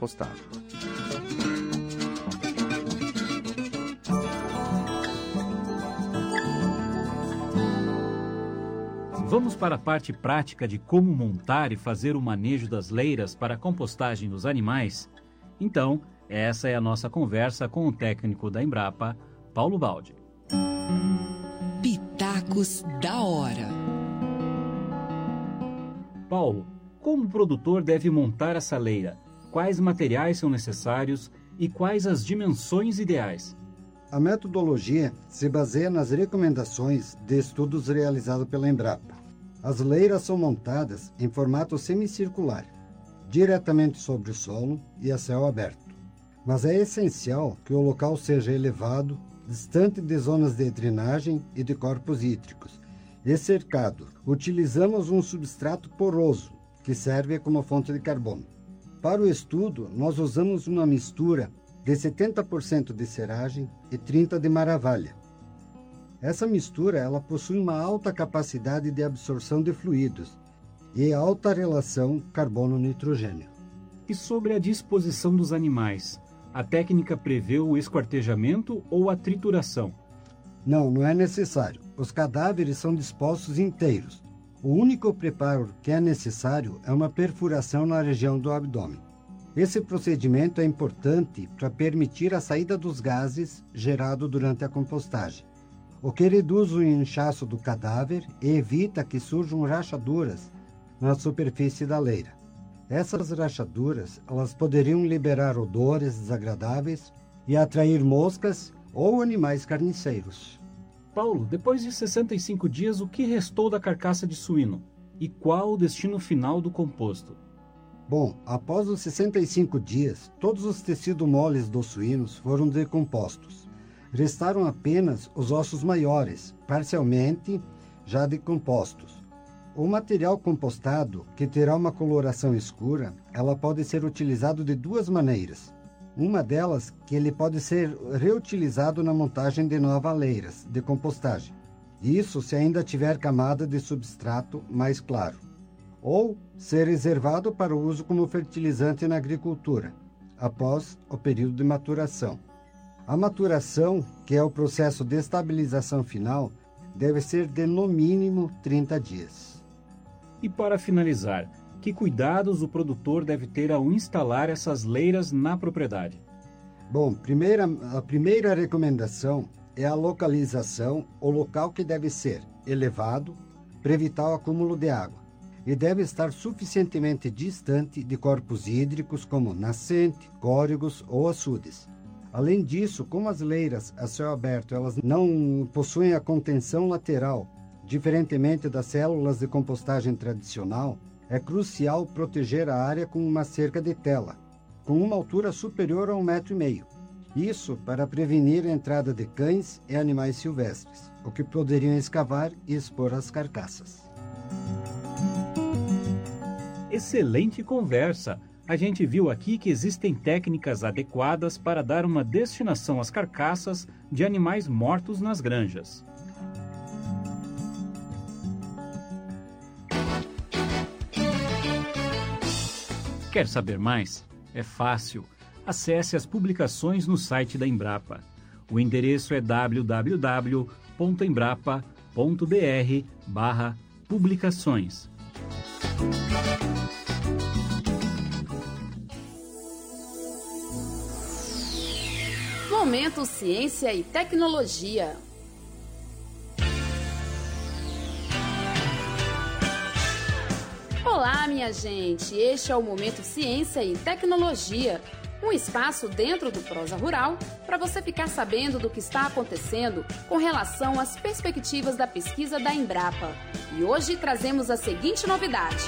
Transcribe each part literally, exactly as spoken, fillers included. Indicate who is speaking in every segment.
Speaker 1: postado.
Speaker 2: Vamos para a parte prática de como montar e fazer o manejo das leiras para a compostagem dos animais? Então, essa é a nossa conversa com o técnico da Embrapa, Paulo Baldi.
Speaker 3: Pitacos da hora.
Speaker 2: Paulo, como o produtor deve montar essa leira? Quais materiais são necessários e quais as dimensões ideais?
Speaker 4: A metodologia se baseia nas recomendações de estudos realizados pela Embrapa. As leiras são montadas em formato semicircular, diretamente sobre o solo e a céu aberto. Mas é essencial que o local seja elevado, distante de zonas de drenagem e de corpos hídricos, e cercado. Utilizamos um substrato poroso, que serve como fonte de carbono. Para o estudo, nós usamos uma mistura de setenta por cento de seragem e trinta por cento de maravalha. Essa mistura ela possui uma alta capacidade de absorção de fluidos e alta relação carbono-nitrogênio.
Speaker 2: E sobre a disposição dos animais? A técnica prevê o esquartejamento ou a trituração?
Speaker 4: Não, não é necessário. Os cadáveres são dispostos inteiros. O único preparo que é necessário é uma perfuração na região do abdômen. Esse procedimento é importante para permitir a saída dos gases gerados durante a compostagem, o que reduz o inchaço do cadáver e evita que surjam rachaduras na superfície da leira. Essas rachaduras elas poderiam liberar odores desagradáveis e atrair moscas ou animais carniceiros.
Speaker 2: Paulo, depois de sessenta e cinco dias, o que restou da carcaça de suíno? E qual o destino final do composto?
Speaker 4: Bom, após os sessenta e cinco dias, todos os tecidos moles dos suínos foram decompostos. Restaram apenas os ossos maiores, parcialmente já decompostos. O material compostado, que terá uma coloração escura, ela pode ser utilizado de duas maneiras. Uma delas, que ele pode ser reutilizado na montagem de novas leiras de compostagem. Isso se ainda tiver camada de substrato mais claro. Ou ser reservado para o uso como fertilizante na agricultura, após o período de maturação. A maturação, que é o processo de estabilização final, deve ser de no mínimo trinta dias.
Speaker 2: E para finalizar, que cuidados o produtor deve ter ao instalar essas leiras na propriedade?
Speaker 4: Bom, primeira, a primeira recomendação é a localização, o local que deve ser elevado para evitar o acúmulo de água e deve estar suficientemente distante de corpos hídricos como nascente, córregos ou açudes. Além disso, como as leiras a céu aberto elas não possuem a contenção lateral, diferentemente das células de compostagem tradicional, é crucial proteger a área com uma cerca de tela, com uma altura superior a um metro e meio. Isso para prevenir a entrada de cães e animais silvestres, o que poderiam escavar e expor as carcaças.
Speaker 2: Excelente conversa! A gente viu aqui que existem técnicas adequadas para dar uma destinação às carcaças de animais mortos nas granjas. Quer saber mais? É fácil. Acesse as publicações no site da Embrapa. O endereço é w w w ponto embrapa ponto b r barra publicações.
Speaker 5: Momento Ciência e Tecnologia. Olá, minha gente! Este é o Momento Ciência e Tecnologia, um espaço dentro do Prosa Rural para você ficar sabendo do que está acontecendo com relação às perspectivas da pesquisa da Embrapa. E hoje trazemos a seguinte novidade.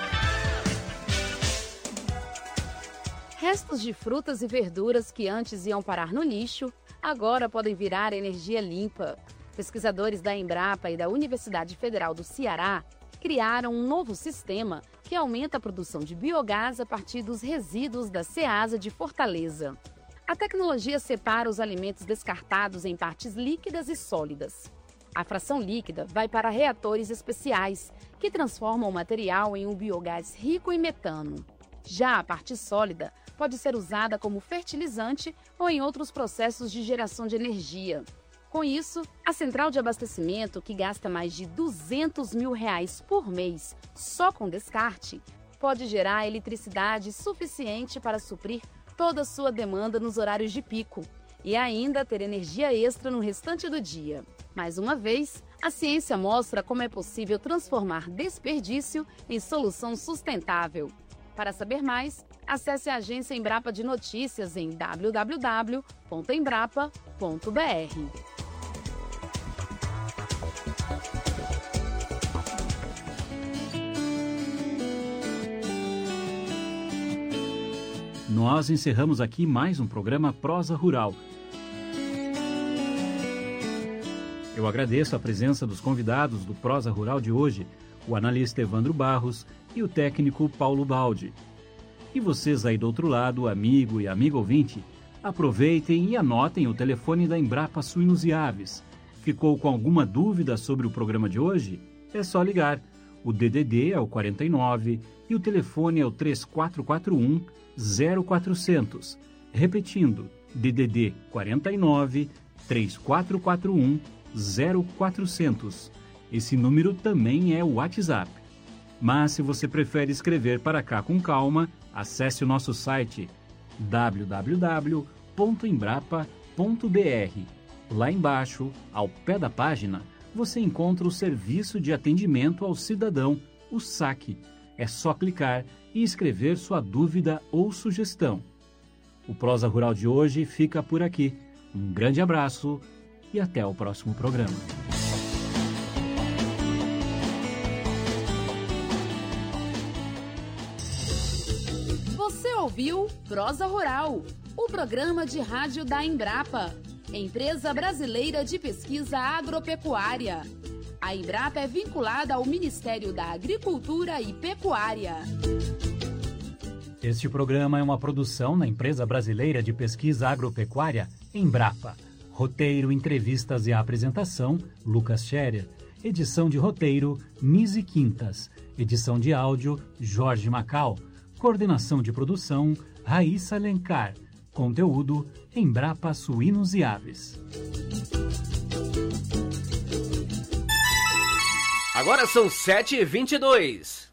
Speaker 5: Restos de frutas e verduras que antes iam parar no lixo, agora podem virar energia limpa. Pesquisadores da Embrapa e da Universidade Federal do Ceará criaram um novo sistema que aumenta a produção de biogás a partir dos resíduos da Ceasa de Fortaleza. A tecnologia separa os alimentos descartados em partes líquidas e sólidas. A fração líquida vai para reatores especiais, que transformam o material em um biogás rico em metano. Já a parte sólida pode ser usada como fertilizante ou em outros processos de geração de energia. Com isso, a central de abastecimento, que gasta mais de duzentos mil reais por mês só com descarte, pode gerar eletricidade suficiente para suprir toda a sua demanda nos horários de pico e ainda ter energia extra no restante do dia. Mais uma vez, a ciência mostra como é possível transformar desperdício em solução sustentável. Para saber mais, acesse a agência Embrapa de Notícias em w w w ponto embrapa ponto b r.
Speaker 2: Nós encerramos aqui mais um programa Prosa Rural. Eu agradeço a presença dos convidados do Prosa Rural de hoje, o analista Evandro Barros e o técnico Paulo Baldi. E vocês aí do outro lado, amigo e amigo ouvinte, aproveitem e anotem o telefone da Embrapa Suínos e Aves. Ficou com alguma dúvida sobre o programa de hoje? É só ligar. O D D D é o quarenta e nove e o telefone é o três quatro quatro um, zero quatrocentos. Repetindo, D D D quarenta e nove, três quatro quatro um, zero quatrocentos. Esse número também é o WhatsApp. Mas se você prefere escrever para cá com calma, acesse o nosso site w w w ponto embrapa ponto b r. Lá embaixo, ao pé da página, você encontra o Serviço de Atendimento ao Cidadão, o SAC. É só clicar e escrever sua dúvida ou sugestão. O Prosa Rural de hoje fica por aqui. Um grande abraço e até o próximo programa.
Speaker 5: Você ouviu Prosa Rural, o programa de rádio da Embrapa, Empresa Brasileira de Pesquisa Agropecuária. A Embrapa é vinculada ao Ministério da Agricultura e Pecuária.
Speaker 2: Este programa é uma produção da Empresa Brasileira de Pesquisa Agropecuária, Embrapa. Roteiro, entrevistas e apresentação, Lucas Scherer. Edição de roteiro, Nise Quintas. Edição de áudio, Jorge Macau. Coordenação de produção, Raíssa Alencar. Conteúdo, Embrapa Suínos e Aves.
Speaker 1: Agora são sete e vinte e dois.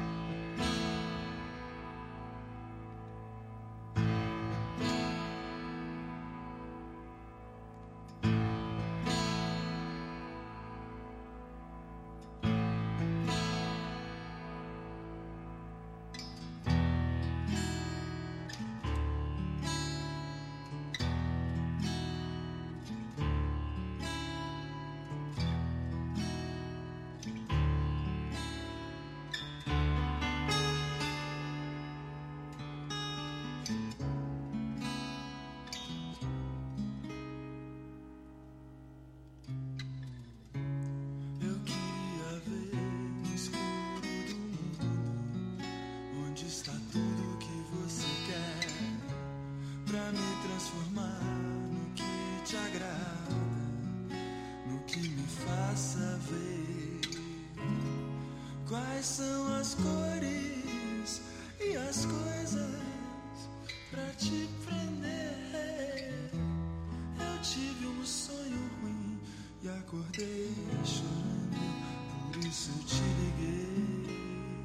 Speaker 6: Quais são as cores e as coisas pra te prender? Eu tive um sonho ruim e acordei chorando, por isso eu te liguei.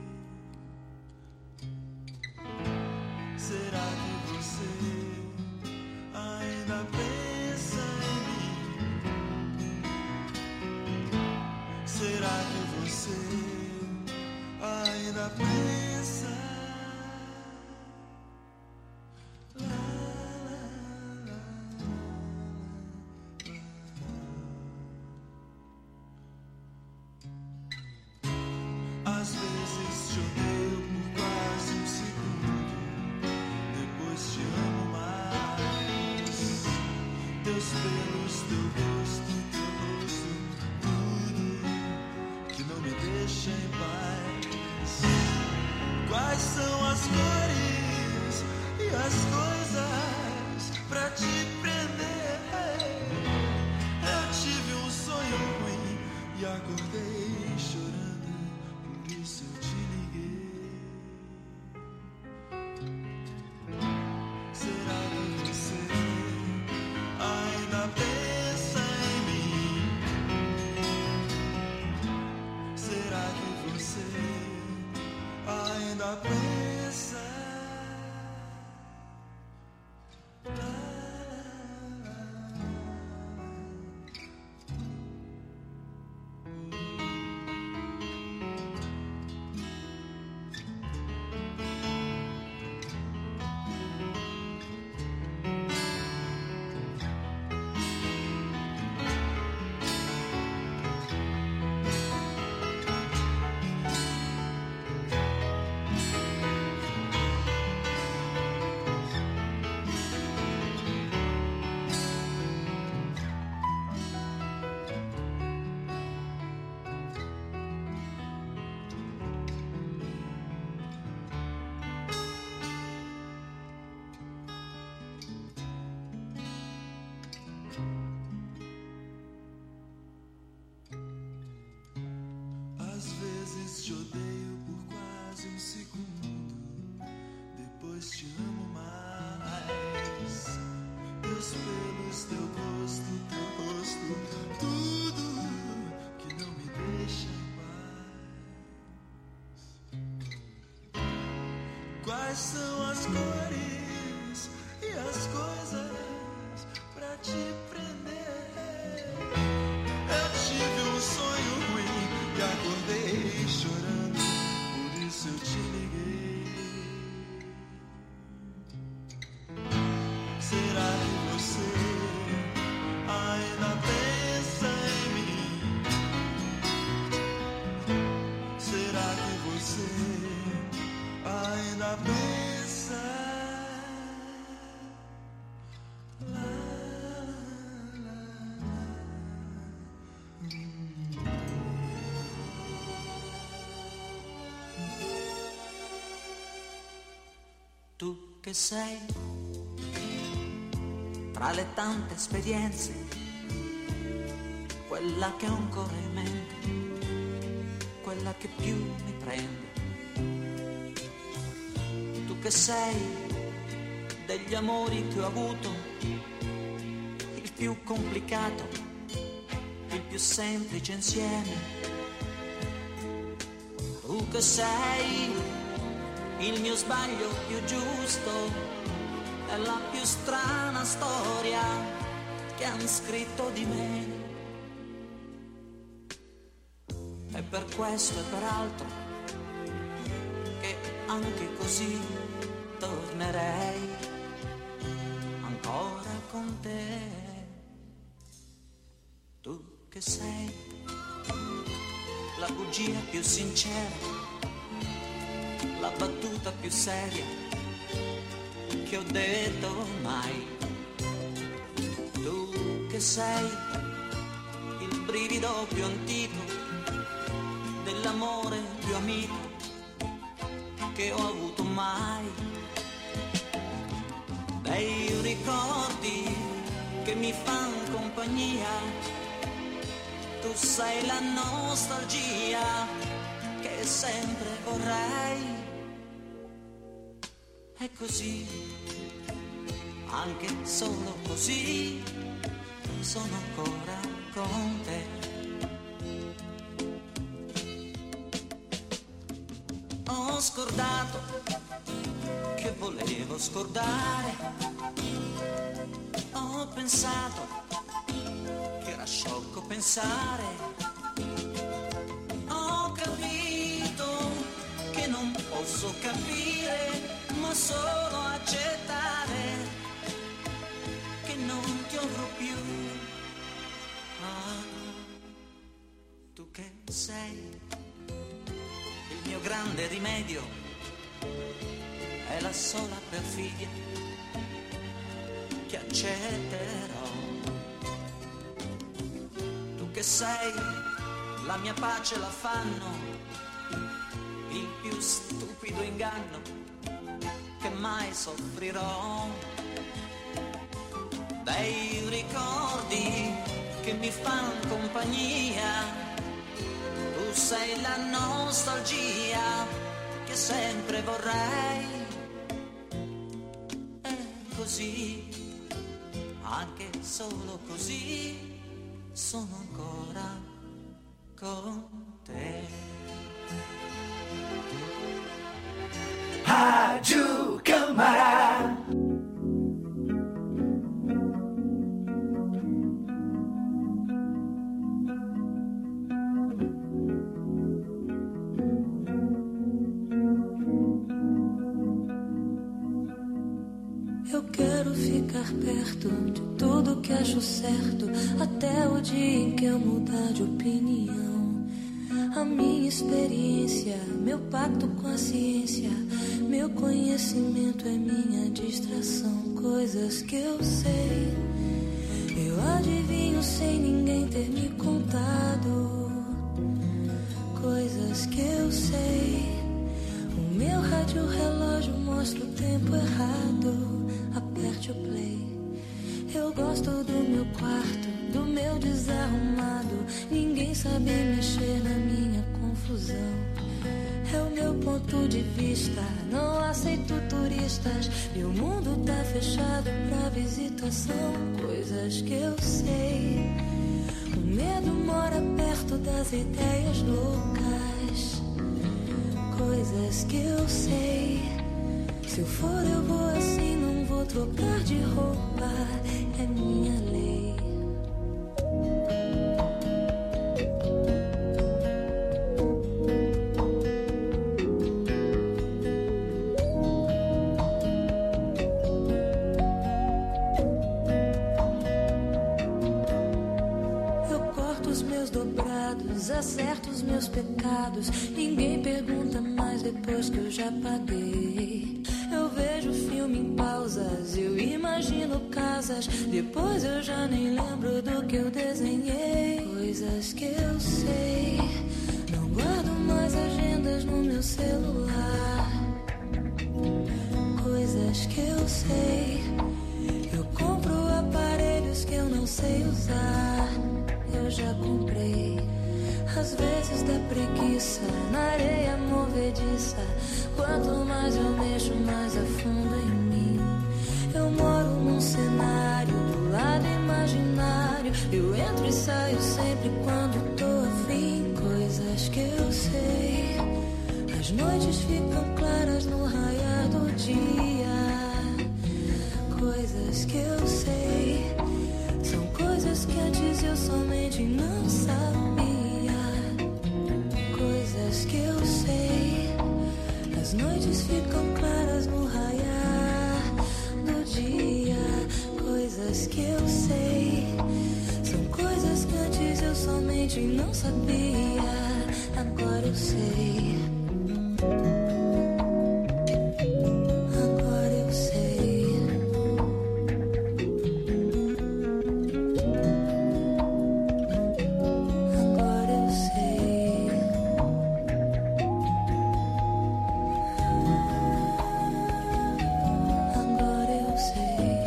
Speaker 6: Será que você ainda pensa em mim? Será que você ainda pensa? Lá, lá, lá, lá. Às vezes te odeio por quase um segundo, depois te amo mais. Teus pelos, teu gosto, teu rosto, tudo que não me deixa em paz. Quais são as cores e as coisas pra te prender? Eu tive um sonho ruim e acordei chorando, por isso eu te liguei. Será que você ainda pensa em mim? Será que você ainda pensa? Às vezes te odeio por quase um segundo, depois te amo mais. Teus pelos, teu gosto, teu rosto, tudo que não me deixa em paz. Quais são as cores e as coisas pra te prender? Eu tive um sonho ruim e acordei chorando, por isso eu te liguei. Será que você ainda pensa em mim? Será que você ainda pensa? Lá, lá, lá.
Speaker 7: Tu che sei tra le tante esperienze, quella che ho ancora in mente, quella che più mi prende. Tu che sei degli amori che ho avuto, il più complicato, il più semplice insieme. Tu che sei il mio sbaglio più giusto, è la più strana storia che han scritto di me. E per questo e per altro che anche così tornerei ancora con te. Tu che sei la bugia più sincera, la battuta più seria che ho detto mai. Tu che sei il brivido più antico dell'amore più amico che ho avuto mai. Dei ricordi che mi fan compagnia, tu sei la nostalgia che sempre vorrei. E così, anche solo così, sono ancora con te. Ho scordato che volevo scordare, ho pensato che era sciocco pensare, ho capito che non posso capire, ma solo accettare che non ti avrò più. Ah, tu che sei il mio grande rimedio, è la sola perfidia che accetterò. Tu che sei la mia pace, la fanno il più stupido inganno che mai soffrirò. Dei ricordi che mi fan compagnia, tu sei la nostalgia che sempre vorrei. E così, anche solo così, sono ancora con te.
Speaker 6: Rádio Câmara.
Speaker 8: Eu quero ficar perto de tudo que acho certo, até o dia em que eu mudar de opinião. A minha experiência, meu pacto com a ciência, meu conhecimento é minha distração. Coisas que eu sei, eu adivinho sem ninguém ter me contado. Coisas que eu sei, o meu rádio relógio mostra o tempo errado. Aperte o play. Eu gosto do meu quarto, do meu desarrumado. Ninguém sabe mexer na minha confusão. É o meu ponto de vista, não aceito turistas. Meu mundo tá fechado pra visitação. Coisas que eu sei, o medo mora perto das ideias loucas. Coisas que eu sei, se eu for eu vou assim, não vou trocar de roupa, é minha lei. Eu corto os meus dobrados, acerto os meus pecados. Ninguém pergunta mais depois que eu já paguei. Eu vejo filme em pausas, eu imagino casas. Depois eu já nem lembro do que eu desenhei. Coisas que eu sei, não guardo mais agendas no meu celular. Coisas que eu sei, eu compro aparelhos que eu não sei usar. Eu já comprei, às vezes dá preguiça, na areia movediça. Quanto mais eu mexo, mais afundo em mim. Eu moro num cenário do lado imaginário. Eu entro e saio sempre quando tô afim. Coisas que eu sei, as noites ficam claras no raiar do dia. Coisas que eu sei, são coisas que antes eu somente não sabia. Coisas que eu sei, as noites ficam claras no raiar do dia. Coisas que eu sei, são coisas que antes eu somente não sabia. Agora eu sei. Agora eu sei. Agora eu sei. Agora eu sei.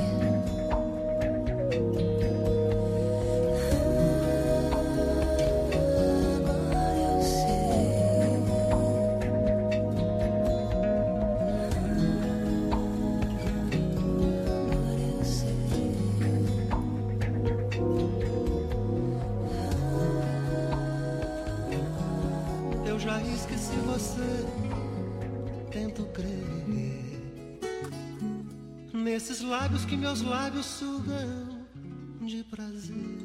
Speaker 8: Agora eu sei. Agora eu sei.
Speaker 6: Eu já esqueci você, tento crer nesses lábios que meus lábios sugam de prazer.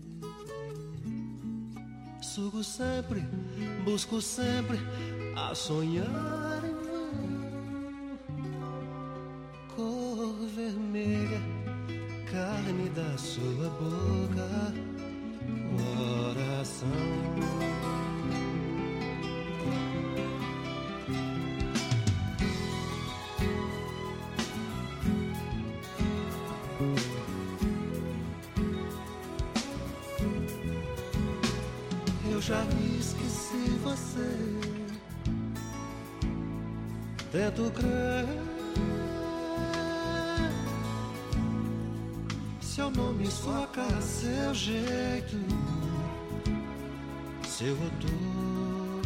Speaker 6: Sugo sempre, busco sempre a sonhar em vão. Cor vermelha, carne da sua boca, coração. Eu já esqueci você, tento crer. Seu nome, sua cara, seu jeito, seu odor,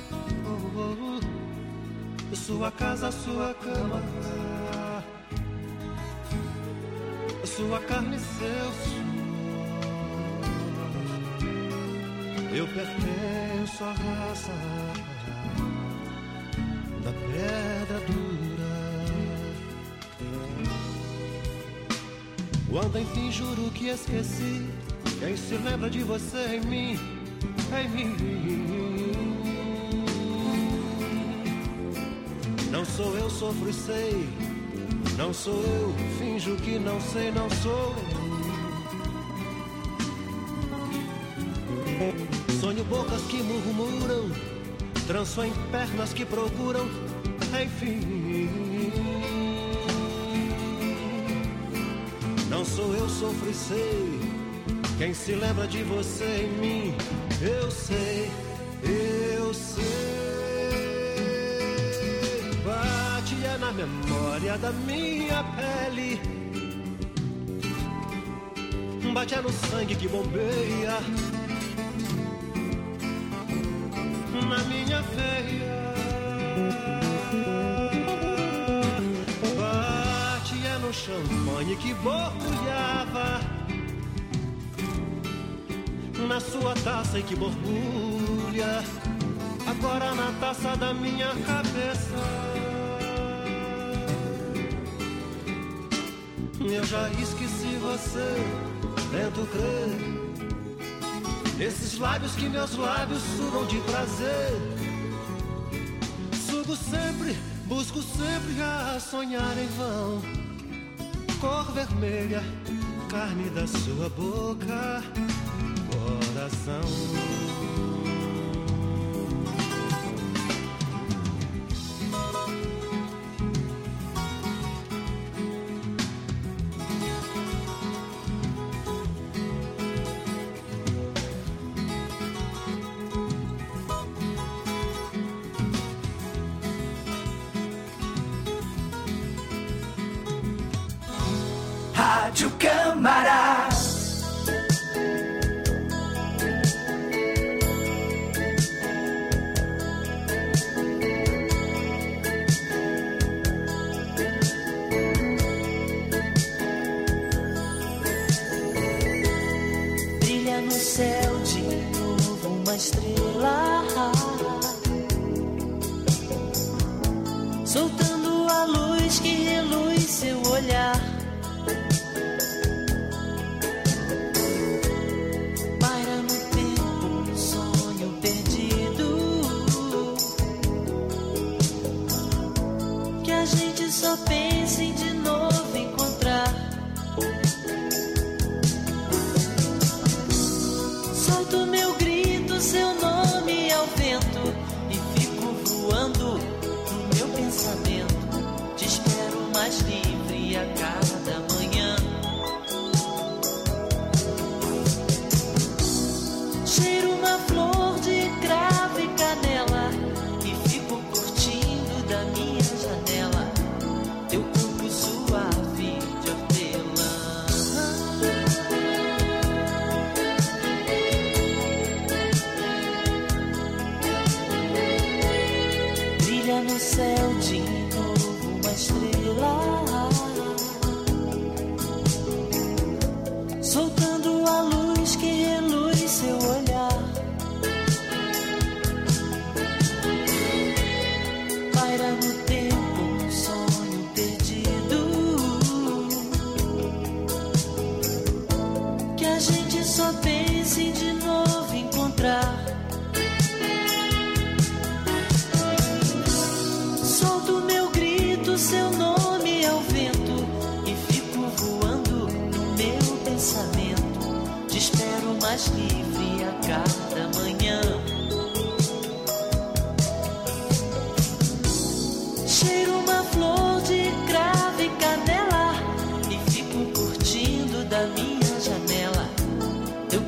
Speaker 6: oh, oh, oh. Sua casa, sua cama,
Speaker 9: sua carne e seu suor. Eu pertenço à raça da pedra dura. Quando enfim juro que esqueci, quem se lembra de você em mim, em mim. Não sou eu, sofro e sei. Não sou eu, finjo que não sei, não sou eu. Sonho bocas que murmuram, tranço em pernas que procuram, enfim. Não sou eu, sofro e sei. Quem se lembra de você em mim, eu sei, eu sei. Na memória da minha pele, bate no sangue que bombeia na minha veia, bate no champanhe que borbulhava na sua taça e que borbulha agora na taça da minha cabeça. Eu já esqueci você, tento crer nesses lábios que meus lábios sugam de prazer. Sugo sempre, busco sempre a sonhar em vão. Cor vermelha, carne da sua boca, coração.
Speaker 6: Rádio Câmara.
Speaker 8: Brilha no céu de novo uma estrela, soltando a luz que reluz seu olhar. Só pensa em de novo encontrar. Solto meu grito, seu nome ao vento e fico voando no meu pensamento. Te espero mais livre a cada manhã. Cheiro uma flor de cravo e canela e fico curtindo da minha janela. Teu corpo suave de hortelã. Brilha no céu de novo uma estrela, soltando a luz que reluz seu olhar. Paira no tempo um sonho perdido, que a gente só pensa em de novo encontrar. Solto meu grito, seu nome ao vento e fico voando no meu pensamento. Te espero mais livre a cada manhã. Cheiro uma flor de cravo e canela e fico curtindo da minha janela. Teu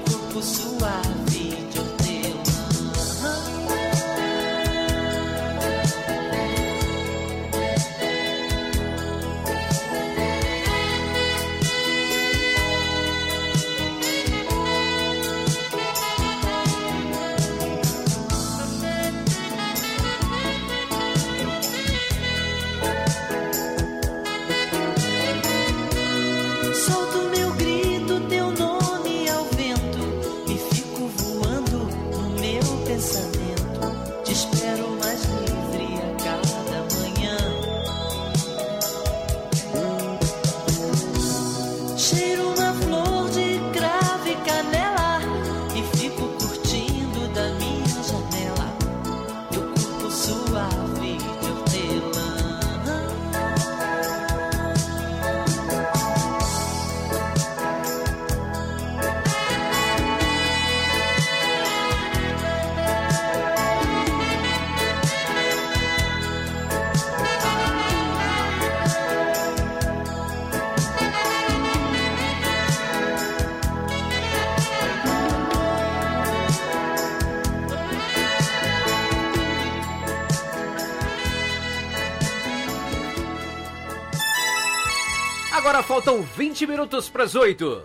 Speaker 1: Agora faltam vinte minutos para as oito.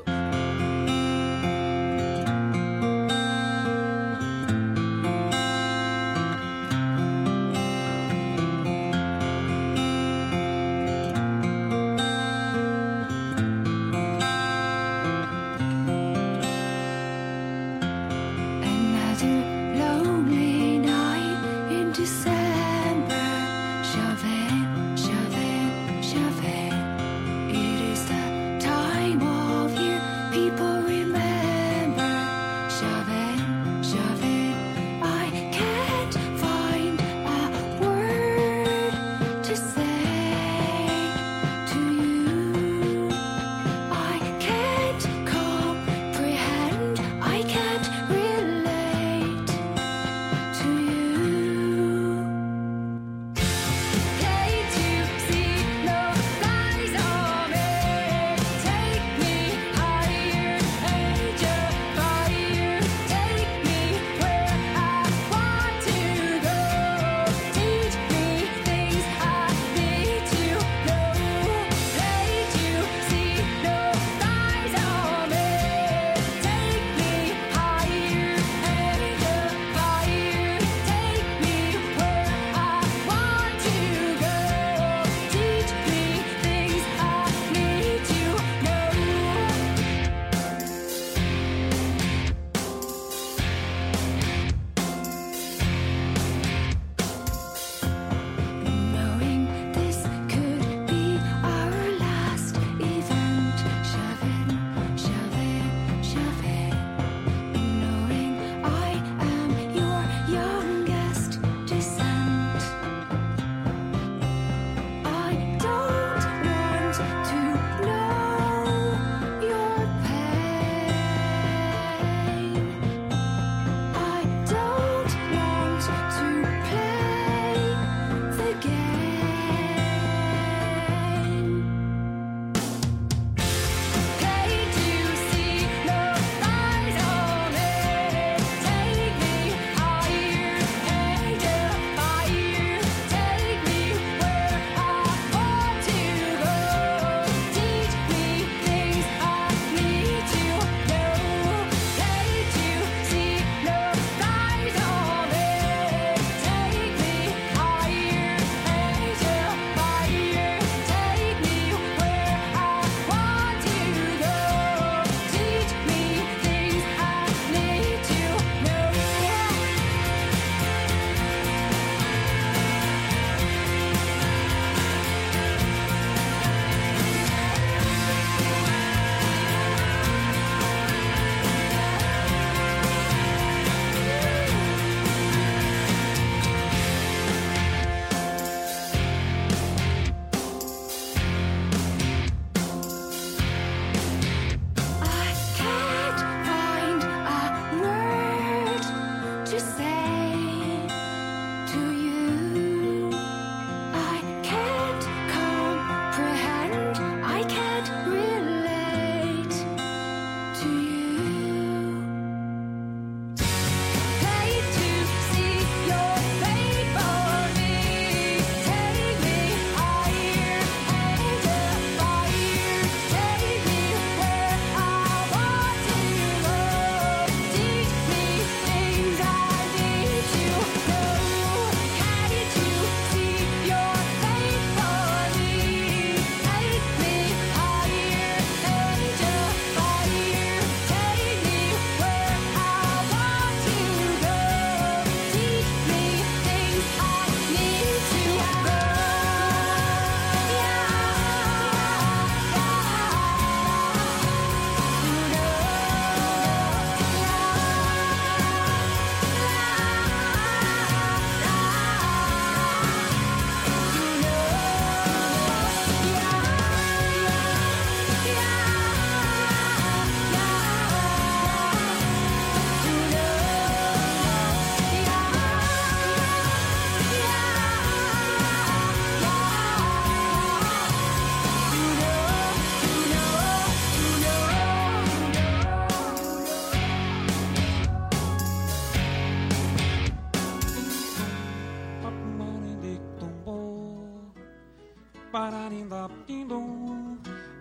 Speaker 8: It is the time of year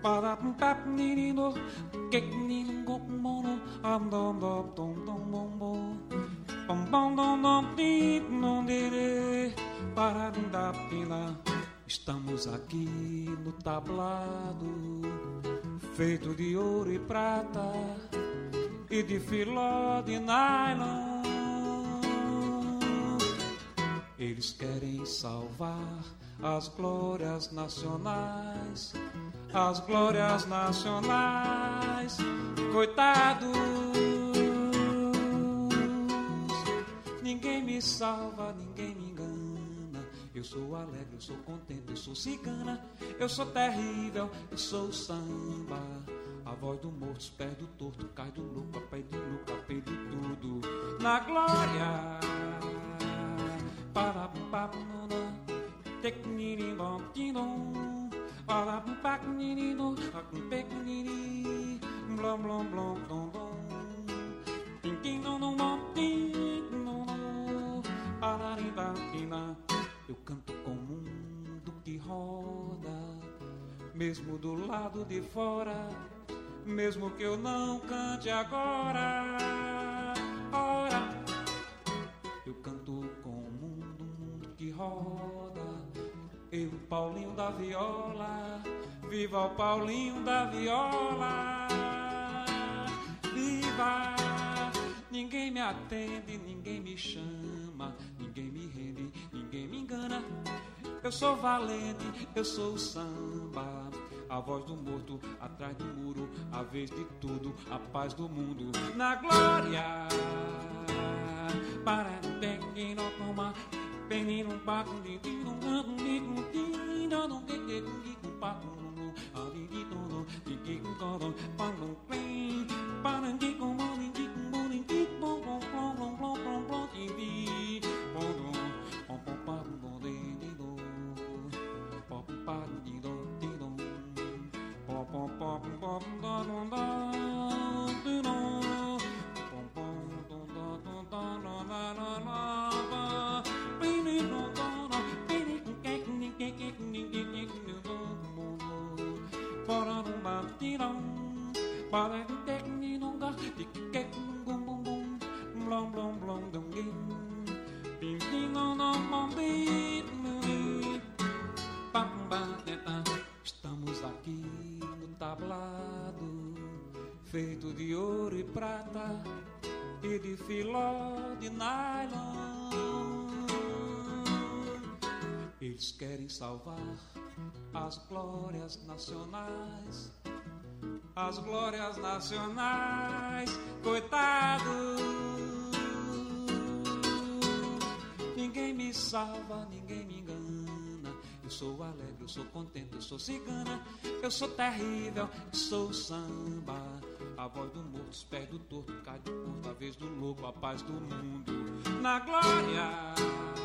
Speaker 10: para pap nino que nino mono am dom dom dom dom bom bom bom dom dom din non dire para da pila. Estamos aqui no tablado feito de ouro e prata e de filó de nylon. Eles querem salvar as glórias nacionais, as glórias nacionais, coitados. Ninguém me salva, ninguém me engana. Eu sou alegre, eu sou contente, eu sou cigana, eu sou terrível, eu sou samba. A voz do morto, os pés do torto, cai do louco, a pé de louco, a pé de tudo. Na glória, para papo tecnini bom tinon, para papo nino, a tecnini, blom blom blom dom dom, tin tin non non bom tin non, para ribatina. Eu canto com o mundo que roda, mesmo do lado de fora, mesmo que eu não cante agora. Ora, eu canto com o mundo, mundo que roda. Eu, Paulinho da viola, viva o Paulinho da viola. Viva! Ninguém me atende, ninguém me chama, ninguém me rende, ninguém me engana. Eu sou valente, eu sou samba. A voz do morto atrás do muro, a vez de tudo, a paz do mundo. Na glória, para pequeno toma, penino paco de tiro, um bico tiro, não tem que um paco no, a de todo, de que um todo, para um play, para um que com um de com um de bom bom bom bom bom bom bom de bom bom bom bom bom de de do, bom bom de do de do, bom bom bom bom bom bom bom de do, bom bom bom bom bom bom na na na. Para um tecnino gar de que bum bum bum blom blom blom dum gim pim pim não não bom bim pam pam teta. Estamos aqui no tablado feito de ouro e prata e de filó de nylon. Eles querem salvar as glórias nacionais, as glórias nacionais, coitados. Ninguém me salva, ninguém me engana. Eu sou alegre, eu sou contente, eu sou cigana, eu sou terrível, eu sou samba. A voz do morto, os pés do torto, cai do curto, a vez do louco, a paz do mundo. Na glória,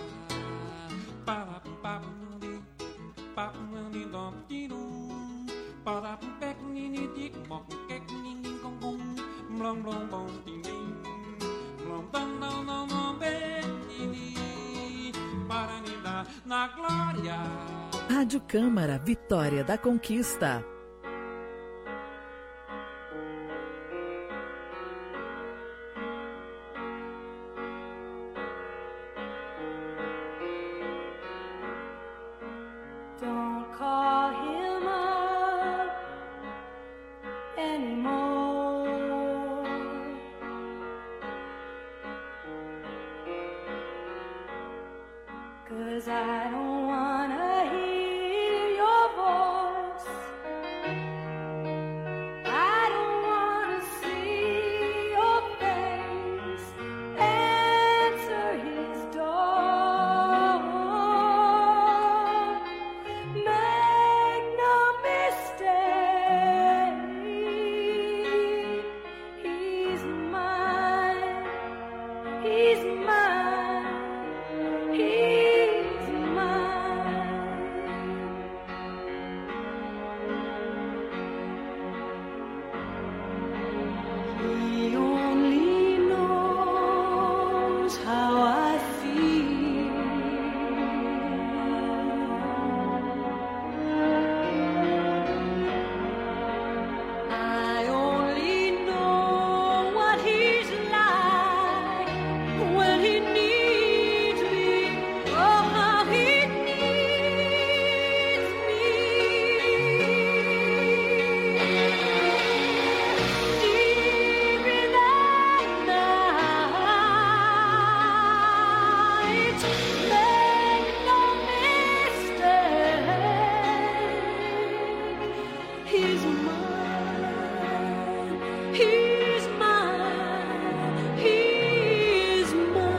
Speaker 10: para papo nuni, papo nuni dom tirum, para pequenini tic mok pequenini com com blom blom bom tim tim blom blom não não não pequenini para me dar na glória.
Speaker 11: Rádio Câmara, Vitória da Conquista.
Speaker 8: He's mine. He's mine. He's mine. He's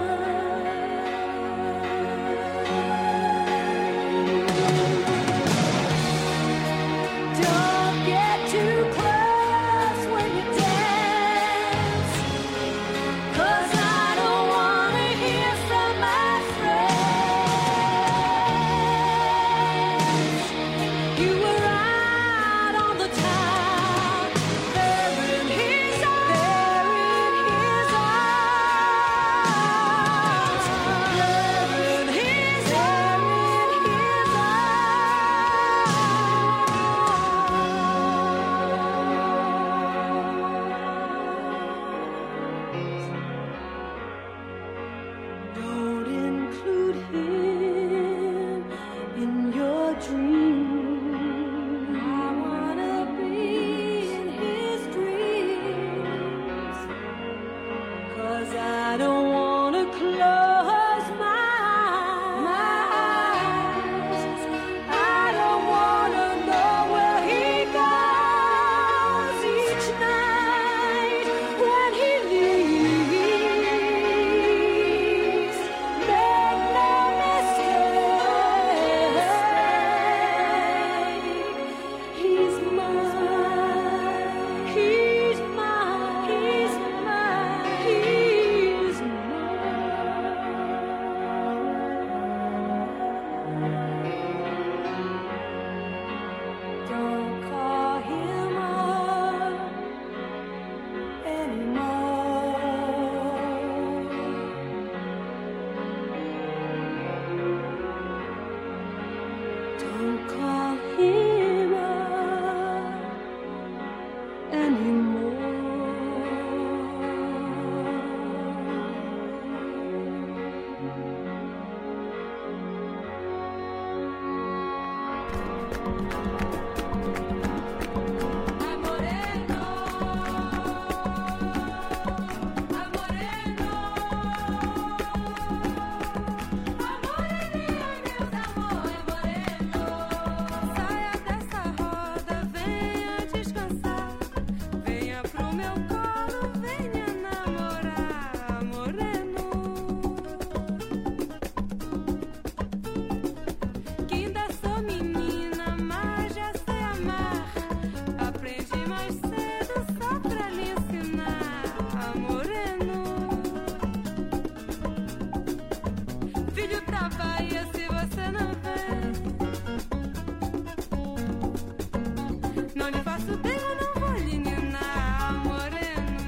Speaker 8: mine. Don't get too close when you dance, 'cause I don't wanna hear from my friends. You were right on the top, there in his arms, there in his arms, there in his, there in his arms. Don't include him in your dreams. I wanna be in his dreams, 'cause I don't wanna close my eyes. I don't wanna know where he goes each night when he leaves. Make no mistake, he's mine. He's mine. He's mine. He's mine. Don't call him up anymore. Don't call him up Saia dessa roda, venha descansar. Venha pro meu colo, venha namorar, moreno. Que ainda sou menina, mas já sei amar. Aprendi mais cedo só pra lhe ensinar, moreno. Filho da Bahia, se você não vem, não lhe faço bem, eu não vou lhe ninar, moreno.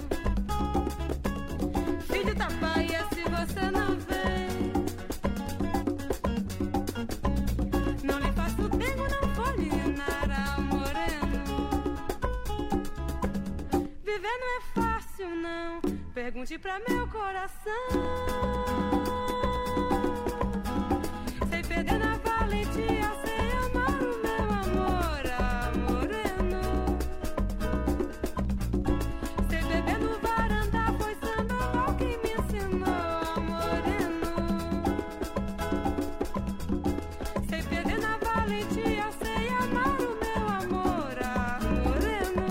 Speaker 8: Filho da Bahia, se você não vem, não lhe faço bem, eu não vou lhe ninar, moreno. Viver não é fácil, não. Pergunte pra meu coração. Sem perder na valentia, sem amar o meu amor, ah, moreno. Sem beber no varanda, foi Sandoval quem me ensinou, ah, moreno. Sem perder na valentia, sem amar o meu amor, ah, moreno.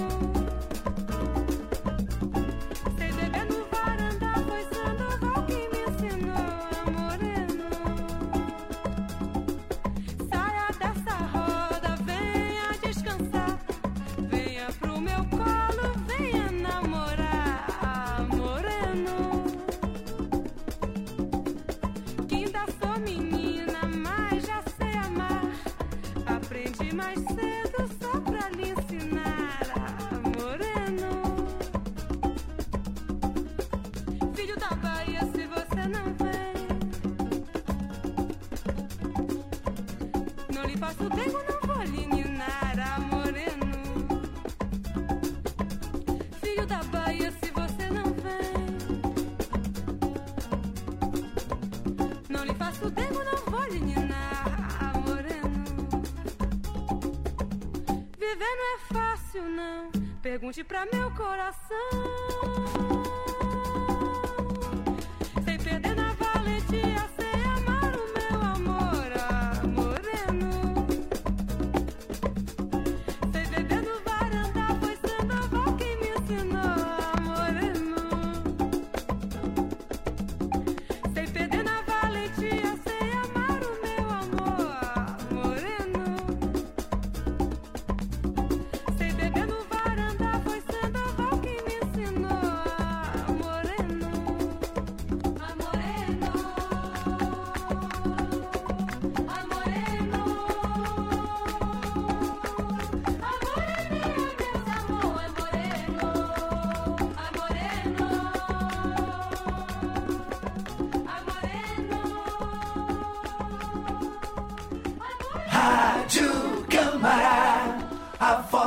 Speaker 8: Sem beber no varanda, foi Sandoval quem me ensinou, ah, moreno. Saia dessa roda, venha descansar. Venha pro meu colo, venha namorar, moreno. Que ainda sou menina, mas já sei amar. Aprendi mais cedo só pra lhe ensinar, moreno. Filho da Bahia, se você não vem, não lhe faço bem, eu não vou lhe ninar, moreno. Filho da Bahia, se você não vem, não lhe faço bem, eu não vou lhe ninar, moreno. Viver não é fácil, não. Pergunte pra meu coração. Sem perder na valentia, sem amar o meu amor, ah, moreno. Sem beber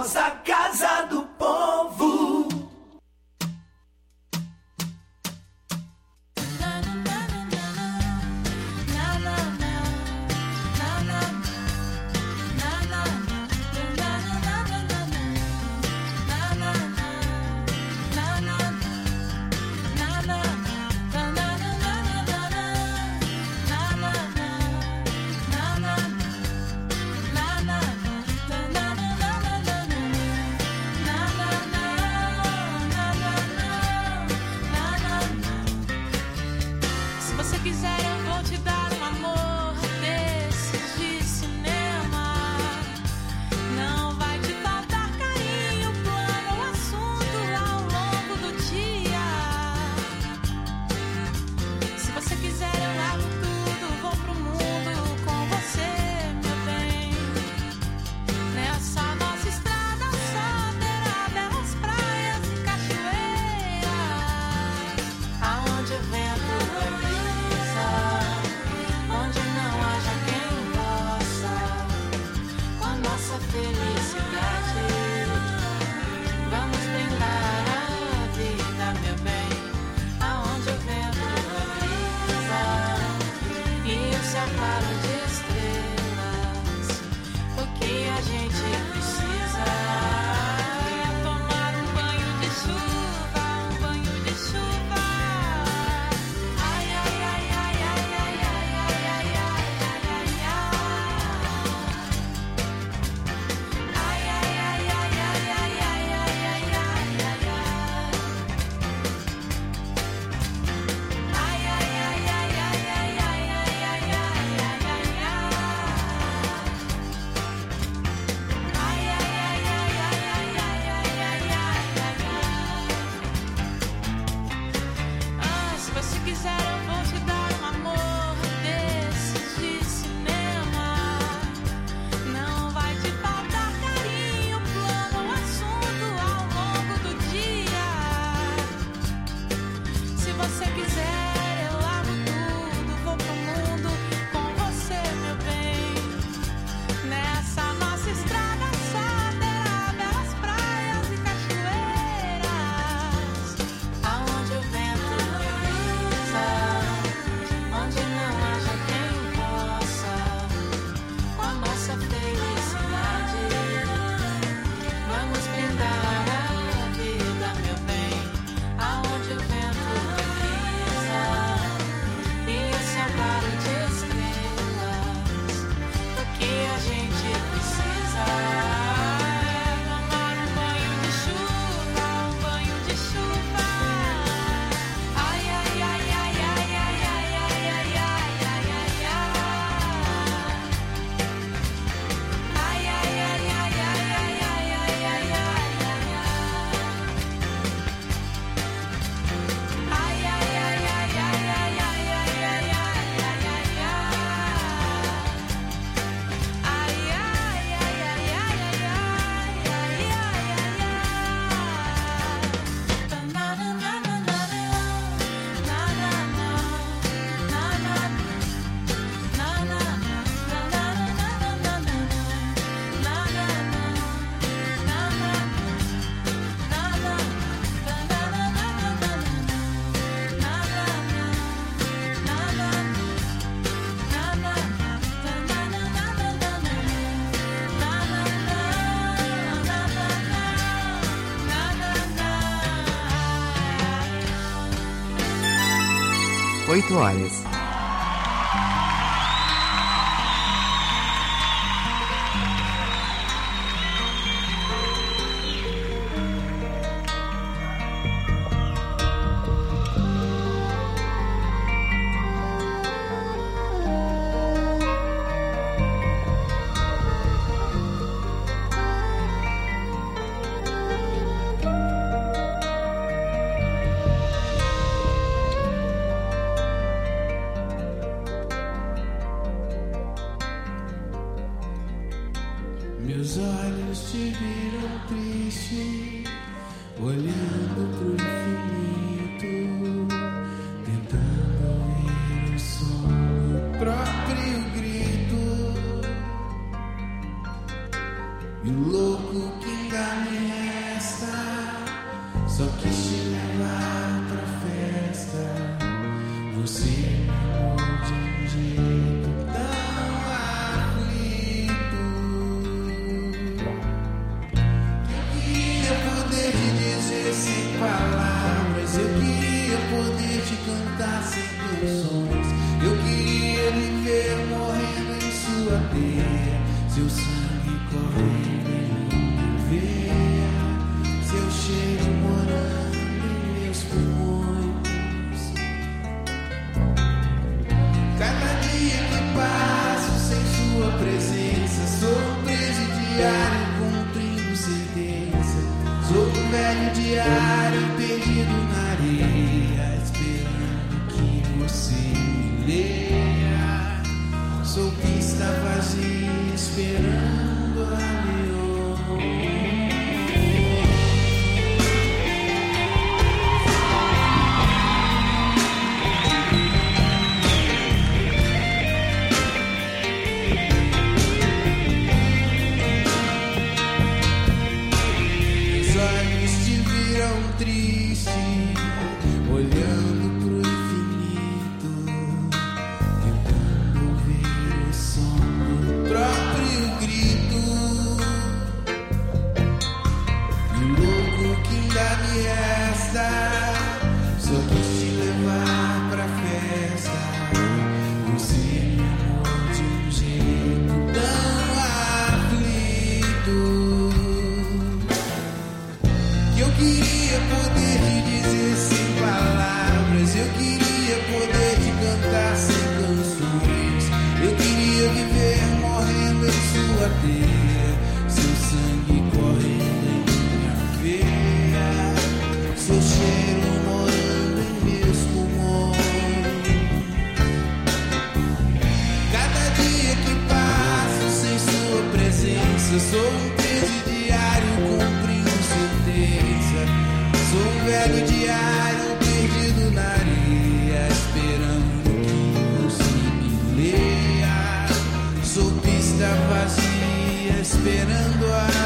Speaker 6: famosa Casa do Povo.
Speaker 12: oito horas.
Speaker 6: Meus olhos te viram triste, olhando pro infinito, tentando ouvir o som do próprio grito. E o louco que engana canções. Eu queria viver morrendo em sua teia, seu sangue correndo em minha veia, seu cheiro morando em meus pulmões. Cada dia que passo sem sua presença, sou um presidiário cumprindo sentença. Sou um velho diário perdido na areia, esperando que você me leia. Sou pista vazia, esperando a leão. Triste, olhando pro infinito, tentando ouvir o som do próprio grito. E o louco que ainda me resta, só quis te levar pra festa. Você me amou de um jeito tão aflito que eu queria poder te dizer sem palavras, eu queria poder te cantar sem canções. Eu queria viver morrendo em sua teia, seu sangue correndo em minha veia, seu cheiro morando em meus pulmões. Cada dia que passo sem sua presença, sou um presidiário cumprindo sentença. Sou um velho diário perdido na areia, esperando que você me leia. Sou pista vazia, esperando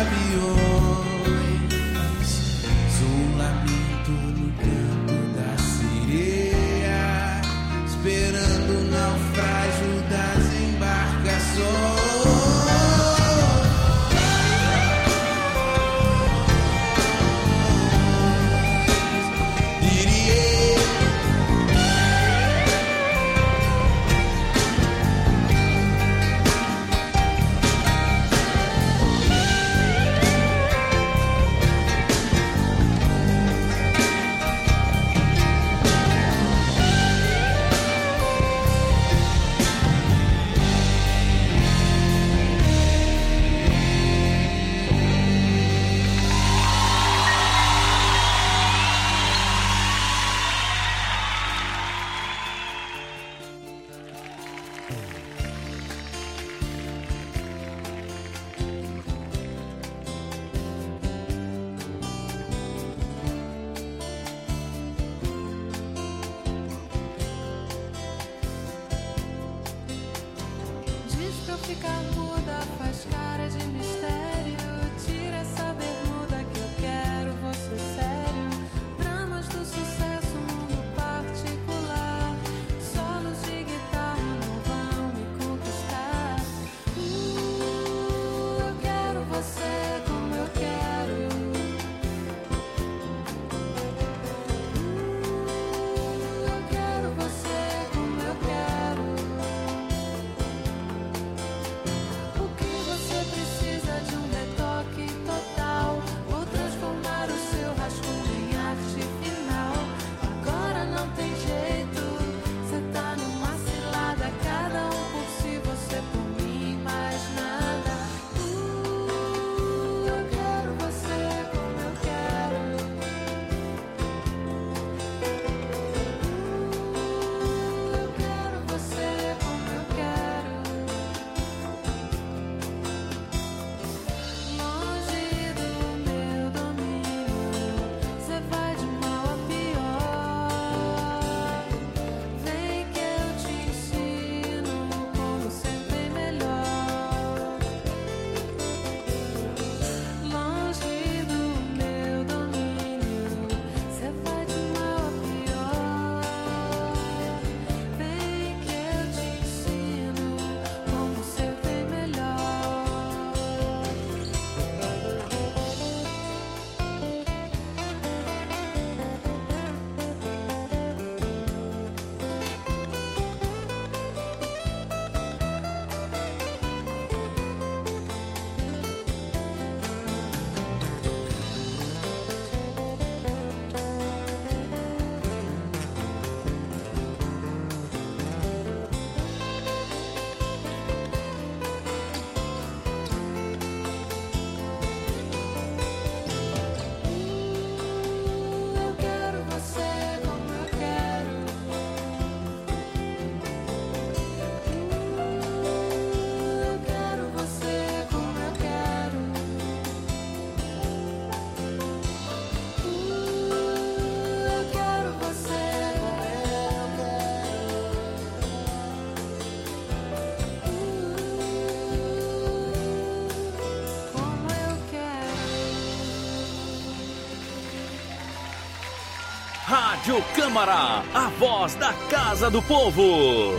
Speaker 6: aviões. Sou um lamento no canto da sereia, esperando o naufrágio das embarcações.
Speaker 1: Rádio Câmara, a voz da Casa do Povo.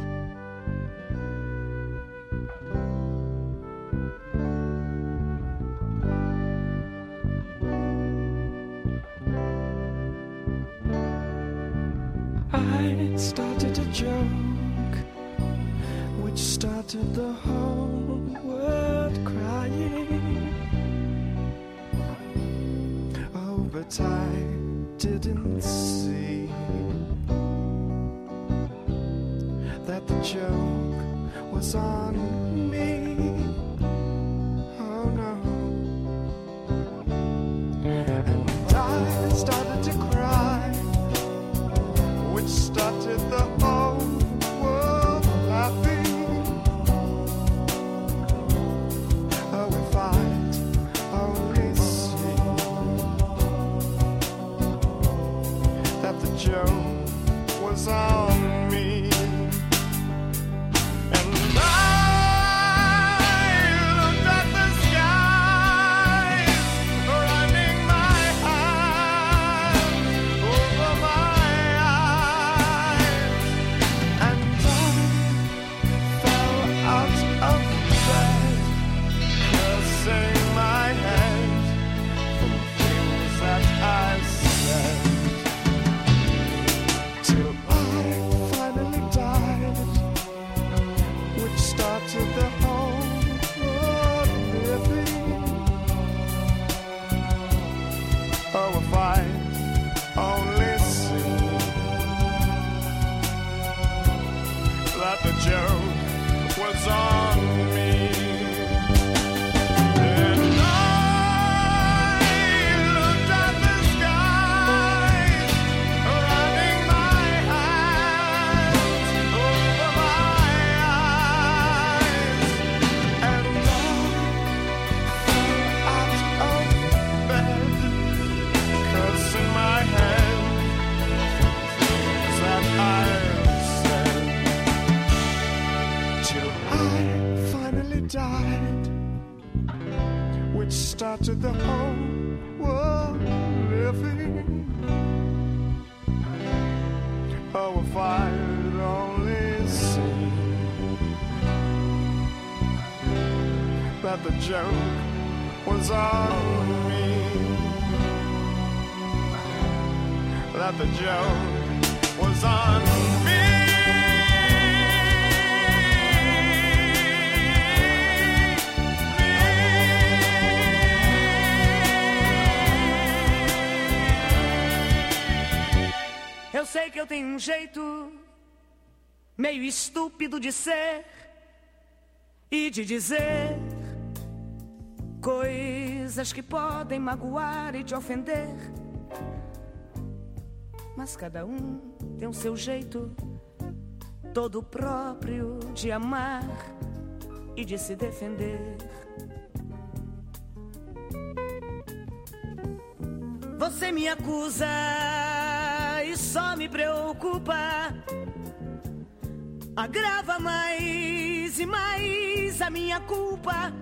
Speaker 6: I started a joke which started the whole world crying. Oh, but I didn't see that the joke was on me. Oh no. And I started to cry, which started the whole world laughing. Oh, if I'd only seen that the joke was on me. And I looked at the skies, running my hand over my eyes, and I fell out of bed, cursing my head for things that I said, till I finally died, which started the whole world living. Oh, if I'd only seen that the joke was on me. And I looked at the skies, running my hands over my eyes, and I fell out of bed, cursing my head for things that I said, till I finally died, which started the whole world living. Oh, if I'd only seen that the joke was on me, that the joke was on me.
Speaker 12: Eu sei que eu tenho um jeito meio estúpido de ser e de dizer coisas que podem magoar e te ofender. Mas cada um tem o seu jeito todo próprio de amar e de se defender. Você me acusa e só me preocupa, agrava mais e mais a minha culpa.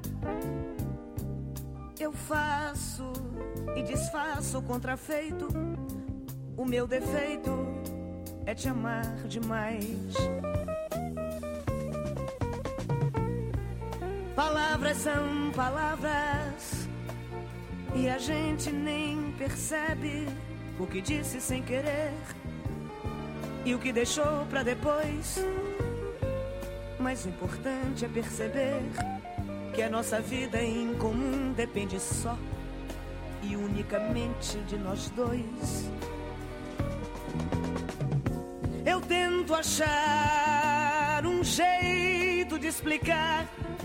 Speaker 12: Eu faço e desfaço o contrafeito, o meu defeito é te amar demais. Palavras são palavras e a gente nem percebe o que disse sem querer e o que deixou pra depois. Mas o importante é perceber que a nossa vida em comum depende só e unicamente de nós dois. Eu tento achar um jeito de explicar.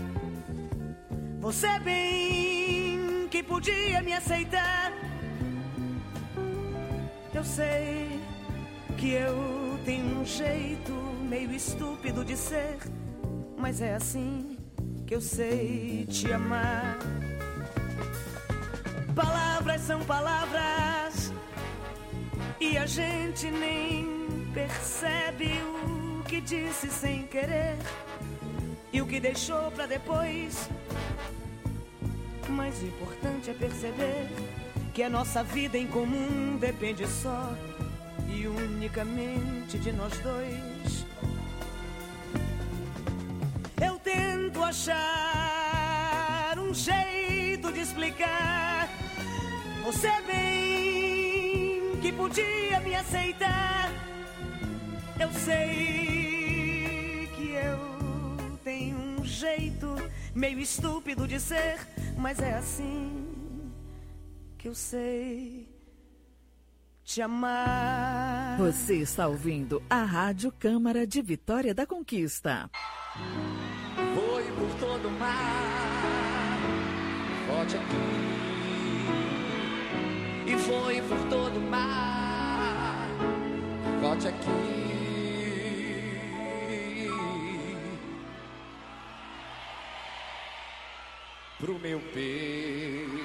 Speaker 12: Você bem que podia me aceitar. Eu sei que eu tenho um jeito meio estúpido de ser, mas é assim que eu sei te amar. Palavras são palavras e a gente nem percebe o que disse sem querer e o que deixou pra depois. Mas o importante é perceber que a nossa vida em comum depende só e unicamente de nós dois. Eu tento achar um jeito de explicar. Você bem que podia me aceitar. Eu sei que eu tenho um jeito meio estúpido de ser, mas é assim que eu sei te amar.
Speaker 11: Você está ouvindo a Rádio Câmara de Vitória da Conquista.
Speaker 13: Foi por todo o mar, volte aqui. E foi por todo o mar, volte aqui. Pro meu peito.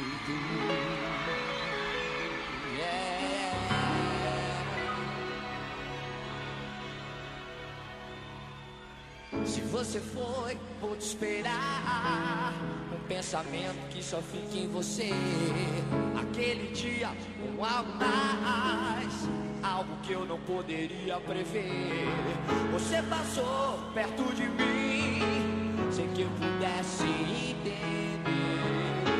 Speaker 13: Se você foi, vou te esperar. Um pensamento que só fica em você. Aquele dia, um algo mais, algo que eu não poderia prever. Você passou perto de mim, sem que eu pudesse entender.